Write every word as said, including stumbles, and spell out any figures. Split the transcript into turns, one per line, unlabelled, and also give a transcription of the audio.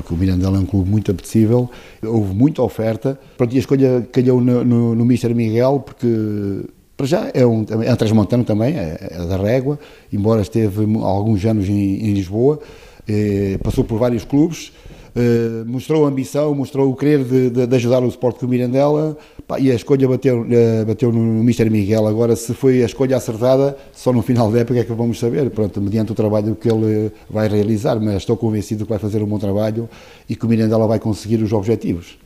porque o Mirandela é um clube muito apetecível, houve muita oferta. Pronto, e a escolha calhou no, no, no mister Miguel, porque para já é um, é um transmontano também, é, é da Régua, embora esteve há alguns anos em, em Lisboa, eh, passou por vários clubes, eh, mostrou ambição, mostrou o querer de, de, de ajudar o Sport Clube Mirandela, pá, e a escolha bateu, eh, bateu no, no mister Miguel. Agora, se foi a escolha acertada, só no final da época é que vamos saber, pronto, mediante o trabalho que ele vai realizar, mas estou convencido que vai fazer um bom trabalho e que o Mirandela vai conseguir os objetivos.